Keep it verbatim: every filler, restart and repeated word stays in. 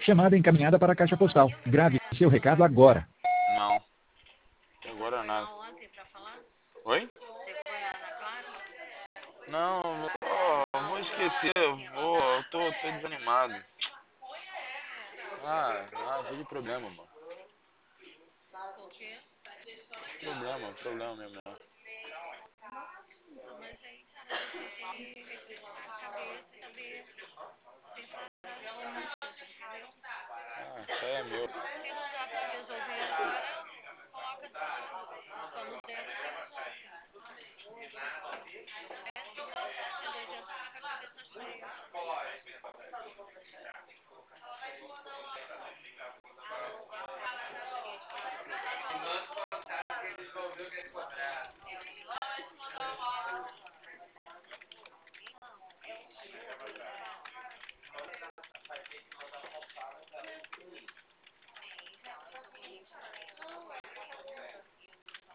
Chamada encaminhada para a caixa postal. Grave seu recado agora. Não. Agora nada. Oi? Não, oh, vou esquecer. Vou, eu tô, tô desanimado. Ah, ah, tô de problema, mano. Problema, problema mesmo. Ah, isso aí é meu.